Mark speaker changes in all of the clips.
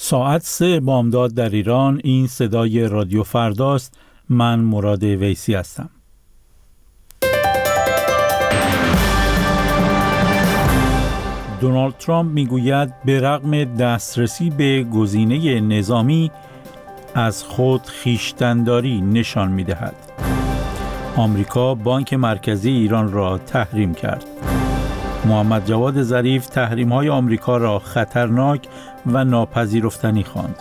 Speaker 1: ساعت 3 بامداد در ایران. این صدای رادیو فرداست. من مراد ویسی هستم. دونالد ترامپ میگوید به رغم دسترسی به گزینه نظامی از خود خویشتن‌داری نشان می‌دهد. آمریکا بانک مرکزی ایران را تحریم کرد. محمد جواد ظریف تحریم‌های آمریکا را خطرناک و ناپذیرفتنی خواند.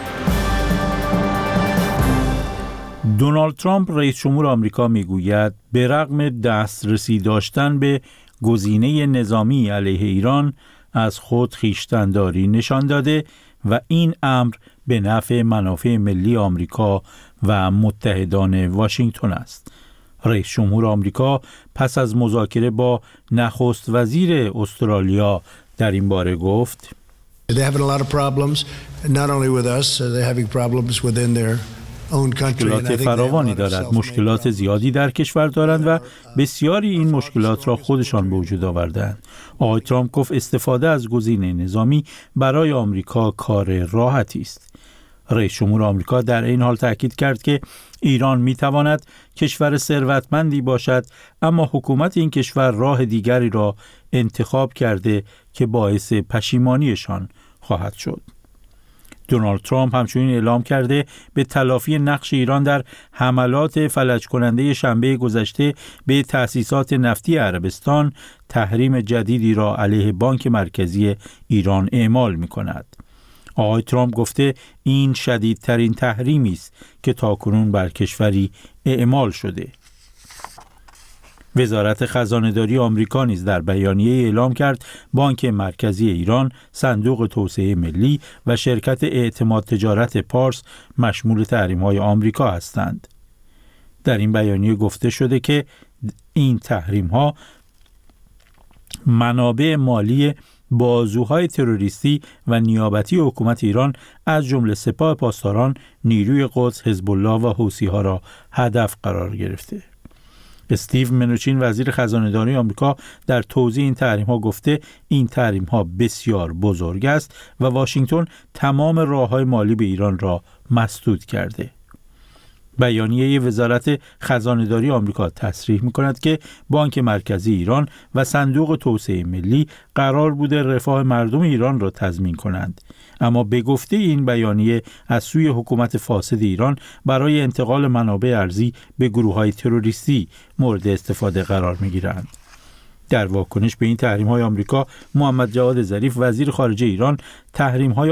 Speaker 1: دونالد ترامپ رئیس جمهور آمریکا میگوید به رغم دسترسی داشتن به گزینه نظامی علیه ایران از خود خویشتن‌داری نشان داده و این امر به نفع منافع ملی آمریکا و متحدان واشنگتن است. رئیس جمهور آمریکا پس از مذاکره با نخست وزیر استرالیا در این باره گفت
Speaker 2: They're having a lot of problems, not only with us, they're having problems within their own country.
Speaker 1: مشکلات فراوانی دارد. مشکلات زیادی در کشور دارند و بسیاری این مشکلات را خودشان به وجود آوردند. آقای ترامپ گفت استفاده از گزینه نظامی برای آمریکا کار راحتی است. رئیس جمهور آمریکا در این حال تاکید کرد که ایران میتواند کشور ثروتمندی باشد، اما حکومت این کشور راه دیگری را انتخاب کرده که باعث پشیمانیشان خواهد شد. دونالد ترامپ همچنین اعلام کرده به تلافی نقش ایران در حملات فلج کننده شنبه گذشته به تأسیسات نفتی عربستان تحریم جدیدی را علیه بانک مرکزی ایران اعمال می‌کند. آقای ترامپ گفته این شدیدترین تحریمی است که تاکنون بر کشوری اعمال شده. وزارت خزانه‌داری آمریکا نیز در بیانیه اعلام کرد بانک مرکزی ایران، صندوق توسعه ملی و شرکت اعتماد تجارت پارس مشمول تحریم‌های آمریکا هستند. در این بیانیه گفته شده که این تحریم‌ها منابع مالی بازوهای تروریستی و نیابتی حکومت ایران از جمله سپاه پاسداران، نیروی قدس، حزب الله و حوثی‌ها را هدف قرار گرفته. استیو منوچین وزیر خزانه‌داری آمریکا در توضیح این تحریم‌ها گفته این تحریم‌ها بسیار بزرگ است و واشنگتن تمام راه‌های مالی به ایران را مسدود کرده. بیانیه وزارت خزانه‌داری آمریکا تصریح می‌کند که بانک مرکزی ایران و صندوق توسعه ملی قرار بوده رفاه مردم ایران را تضمین کنند، اما به گفته این بیانیه از سوی حکومت فاسد ایران برای انتقال منابع ارزی به گروه‌های تروریستی مورد استفاده قرار می‌گیرند. در واکنش به این تحریم‌های آمریکا، محمد جواد ظریف وزیر خارجه ایران تحریم‌های